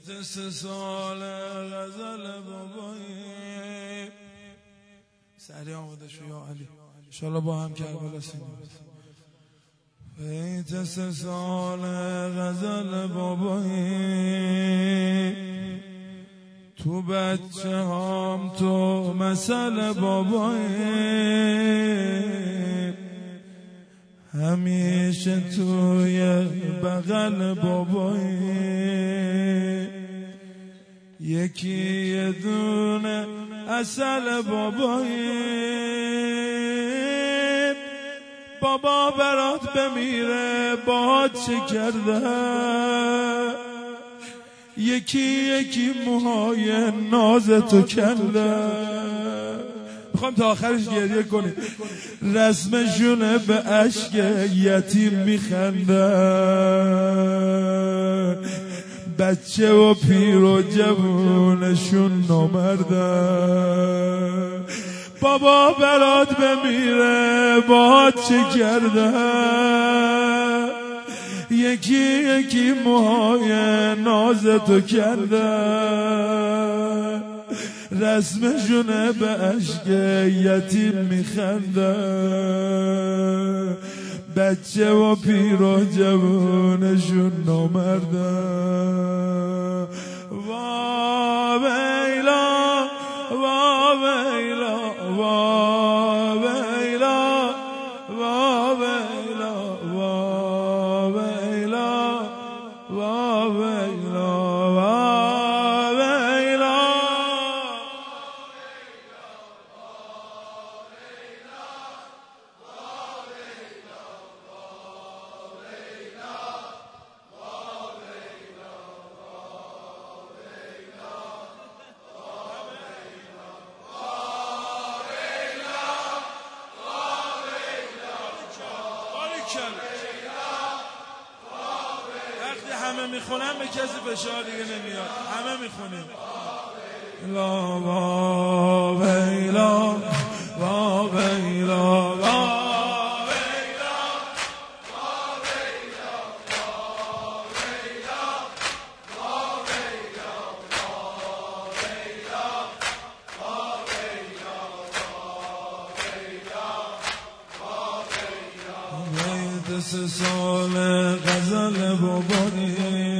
بیت 3 سال غزل بابایی سریع آماده شو یا علی انشالله با هم کربلا سینیم. بیت 3 سال غزل بابایی تو بچه هام تو مثل بابایی همیشه توی بغل بابایی یکی یه دونه اصل بابایی بابا برات بمیره باهات چه کرده یکی موهای ناز تو کنده میخوام تا آخرش گریه کنی رسمشونه به عشق یتیم میخنده بچه و پیر و جوونشون نامرده بابا برات بمیره باهات چه کرده یکی موهای ناز تو کرده رسمشونه به عشق یتیم میخنده بچه و پیر و جوونشون نامرده وا ویلا وا ویلا وا ویلا وا ویلا وا ویلا وا ویلا وقتی همه میخونن به کسی فشار دیگه نمیاد همه میخونیم لا وا ویلا وا ویلا وا ویلا وا ویلا وا ویلا وا ویلا وا ویلا وا ویلا بیت 3 سال غزل بابایی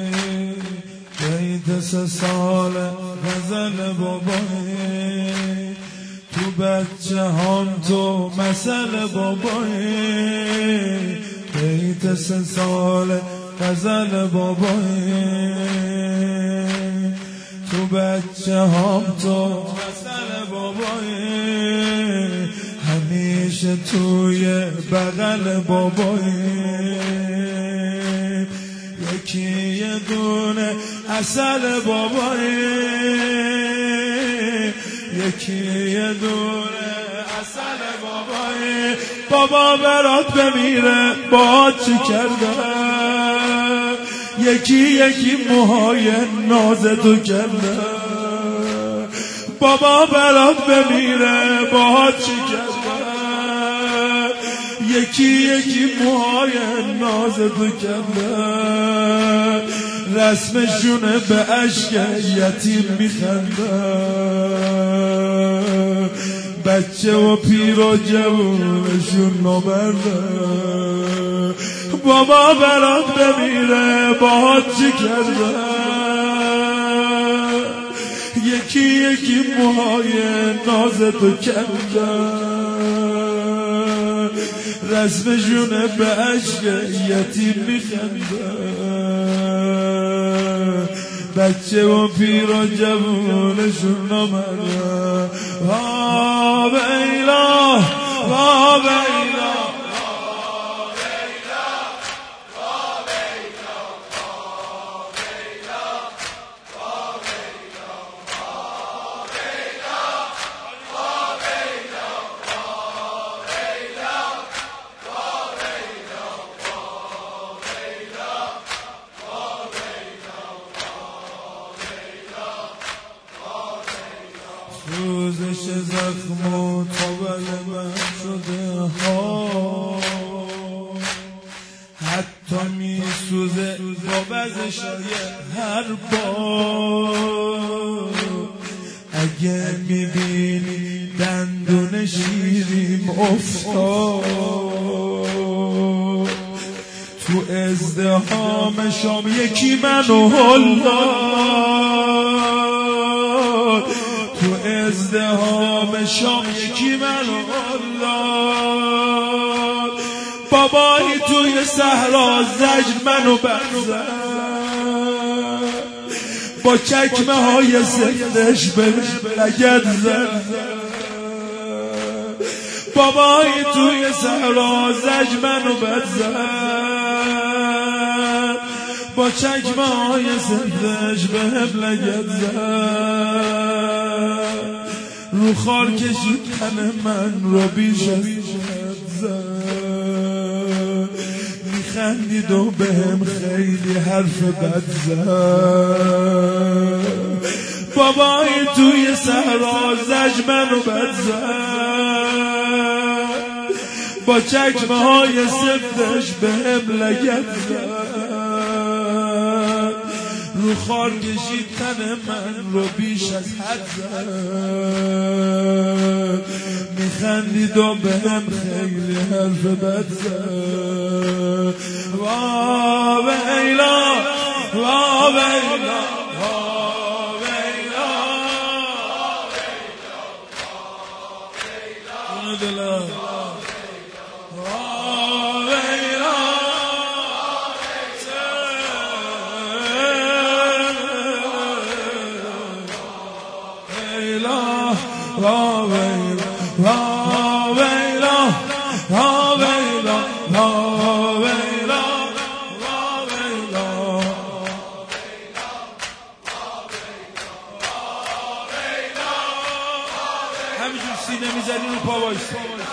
بیت 3 سال غزل بابایی تو بچه هام تو مثل بابایی بیت 3 سال غزل بابایی تو بچه هام تو مثل بابایی همیشه توی بغل بابایی یکی یه دونه اصل بابایی یکی یه دونه اصل بابایی بابا برات بمیره باهات چی کرده یکی موهای ناز تو کرده بابا برات بمیره باهات چی کرده یکی موهای ناز تو کرده رسمشونه به عشق یتیم میخنده بچه و پیر و جوونشون نامرده بابا برات بمیره باهات چی کرده یکی موهای ناز تو کرده رسمشونه به عشق یتیم میخنده بچه و پیر و جوونشون نامرده وا ویلا وا ویلا سوزش زخم و طول من شده ها حتی می سوزه با بز هر بار اگه میبینی دندون شیریم افتاد تو ازدحام شام یکی منو هل داد تو ازدحام شام یکی منو هل داد بابایی توی صحرا زجر منو برزد با چکمه های سفتش به لگد زد بابایی توی صحرا زجر منو برزد با چکمه های سفتش به لگد زد رو خار کشید تن من رو بیش از حد زد میخندید و بهم خیلی حرف بد زد بابایی توی صحرا زجر منو بد زد با چکمه های سفتش بهم لگد زد رو خار کشید تن من رو بیش از حد زد میخندید و بهم خیلی حرف بد زد وا ویلا وا ویلا همینجور سینه میزنی رو پا وایس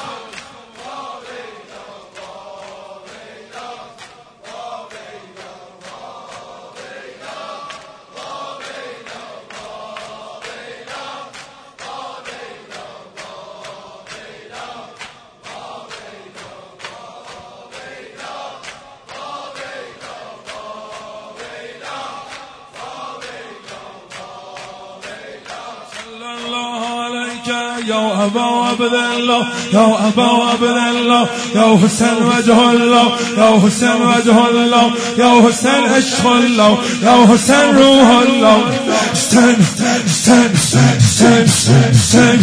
يا أبا عبد الله يا أبا عبد الله يا حسين وجه الله يا حسين وجه الله يا حسين عشق الله يا حسين روح الله استن استن استن استن استن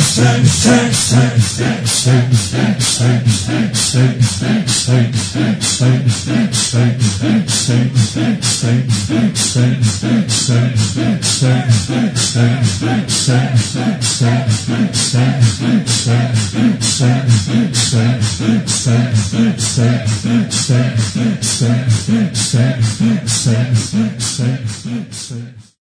استن